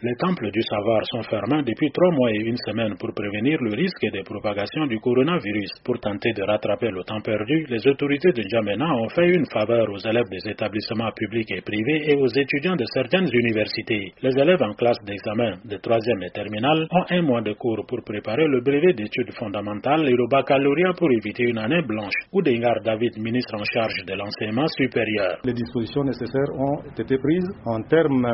Les temples du savoir sont fermés depuis 3 mois et 1 semaine pour prévenir le risque de propagation du coronavirus. Pour tenter de rattraper le temps perdu, les autorités de N'Djamena ont fait une faveur aux élèves des établissements publics et privés et aux étudiants de certaines universités. Les élèves en classe d'examen de 3e et terminale ont 1 mois de cours pour préparer le brevet d'études fondamentales et le baccalauréat pour éviter une année blanche. Oudengar David, ministre en charge de l'enseignement supérieur. Les dispositions nécessaires ont été prises en termes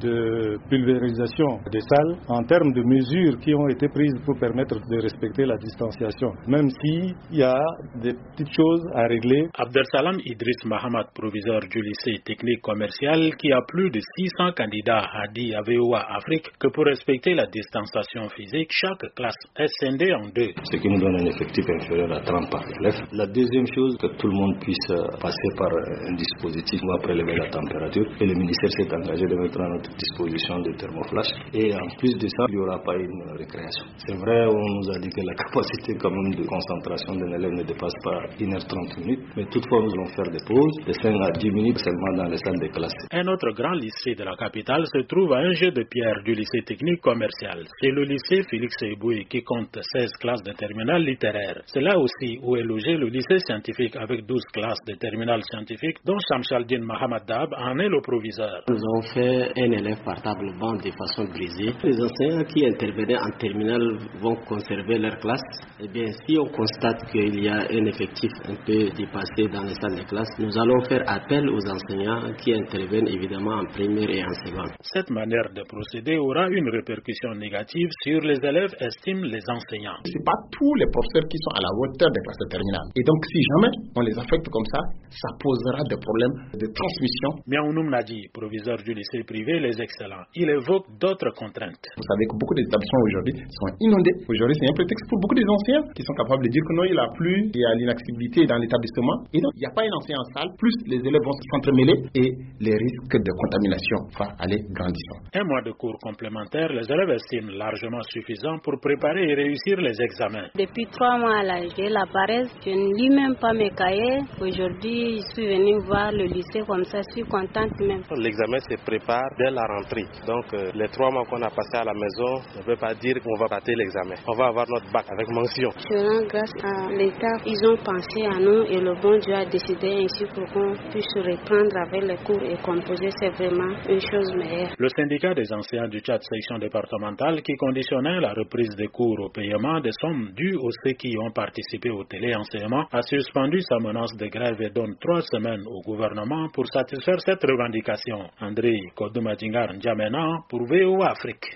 de pulvérisation des salles, en termes de mesures qui ont été prises pour permettre de respecter la distanciation, même s'il y a des petites choses à régler. Abdelsalam Idriss Mahamad, proviseur du lycée technique commercial qui a plus de 600 candidats, a dit à VOA Afrique que pour respecter la distanciation physique, chaque classe est scindée en 2. Ce qui nous donne un effectif inférieur à 30 par élève. La deuxième chose, que tout le monde puisse passer par un dispositif pour prélever la température. Et le ministère s'est engagé de mettre à notre disposition des thermoflash. Et en plus de ça, il n'y aura pas une récréation. C'est vrai, on nous a dit que la capacité quand même de concentration d'un élève ne dépasse pas 1h30 minutes. Mais toutefois, nous allons faire des pauses de 5 à 10 minutes seulement dans les salles de classe. Un autre grand lycée de la capitale se trouve à un jet de pierre du lycée technique commercial. C'est le lycée Félix Eboué qui compte 16 classes de terminale littéraire. C'est là aussi où est logé le lycée scientifique avec 12 classes de terminale scientifique dont Shamsaldin Mahamad Dab en est le proviseur. Nous avons fait un élève par table-banc de façon brisée. Les enseignants qui intervenaient en terminale vont conserver leur classe. Eh bien, si on constate qu'il y a un effectif un peu dépassé dans les salles de classe, nous allons faire appel aux enseignants qui interviennent évidemment en première et en seconde. Cette manière de procéder aura une répercussion négative sur les élèves, estiment les enseignants. Ce n'est pas tous les professeurs qui sont à la hauteur des classes de terminale. Et donc, si jamais on les affecte comme ça posera des problèmes de transmission. Miaounoum Nadi, proviseur du lycée privé Les Excellents, il évoque d'autres contraintes. Vous savez que beaucoup d'établissements aujourd'hui sont inondés. Aujourd'hui, c'est un prétexte pour beaucoup des enseignants qui sont capables de dire que non, il n'y a plus, il y a l'inaccessibilité dans l'établissement. Et donc, il n'y a pas un enseignant en salle, plus les élèves vont s'entremêler et les risques de contamination vont aller grandissant. 1 mois de cours complémentaires, les élèves estiment largement suffisant pour préparer et réussir les examens. Depuis 3 mois là, j'ai la paresse, je ne lis même pas mes cahiers. Aujourd'hui, je suis venue voir le lycée comme ça, je suis contente même. L'examen se prépare dès la rentrée. Donc, les 3 mois qu'on a passés à la maison ne veut pas dire qu'on va rater l'examen. On va avoir notre bac avec mention. Je rends grâce à l'État. Ils ont pensé à nous et le bon Dieu a décidé ainsi pour qu'on puisse reprendre avec les cours et composer. C'est vraiment une chose meilleure. Le syndicat des enseignants du Tchad section départementale qui conditionnait la reprise des cours au paiement des sommes dues aux ceux qui ont participé au téléenseignement a suspendu sa menace de grève et donne 3 semaines au gouvernement pour satisfaire cette revendication. André Kodoumadingar N'Djamena pour VOA Afrique.